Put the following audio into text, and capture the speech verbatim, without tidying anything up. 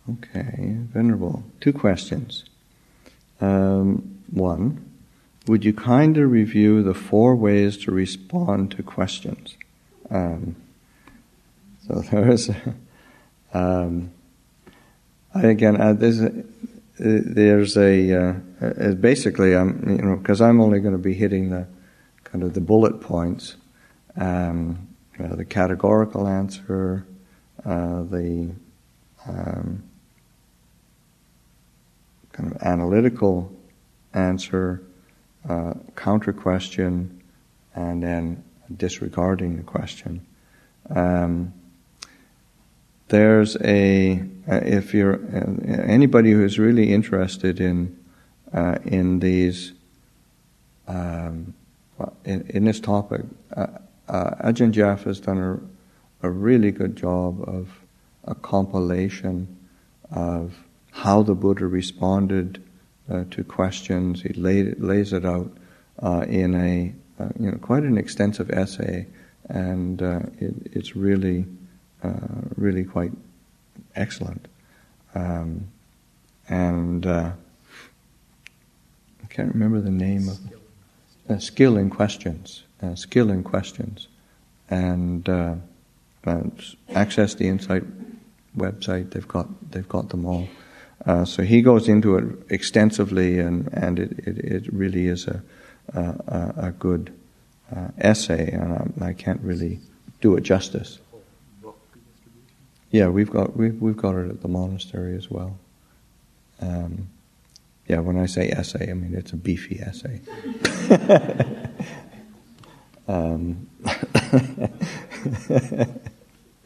Okay, Venerable. Two questions. Um, one, would you kindly review the four ways to respond to questions? Um, so there is, a, um, I, again, uh, there's a, there's a uh, uh, basically, I'm you know because I'm only going to be hitting the kind of the bullet points, um, you know, the categorical answer, uh, the um, kind of analytical answer, uh, counter question, and then disregarding the question. Um, there's a uh, if you're uh, anybody who is really interested in uh, in these um, in, in this topic, uh, uh, Ajahn Jaffa has done a, a really good job of a compilation of how the Buddha responded uh, to questions. He laid it, lays it out uh, in a uh, you know quite an extensive essay, and uh, it, it's really uh, really quite excellent. Um, and uh, I can't remember the name of uh, Skill in Questions. Uh, skill in Questions, and uh, uh, access the Insight website. They've got they've got them all. Uh, so he goes into it extensively, and, and it, it, it really is a a, a good uh, essay, and I, I can't really do it justice. Yeah, we've got we've we've got it at the monastery as well. Um, yeah, when I say essay, I mean it's a beefy essay. um,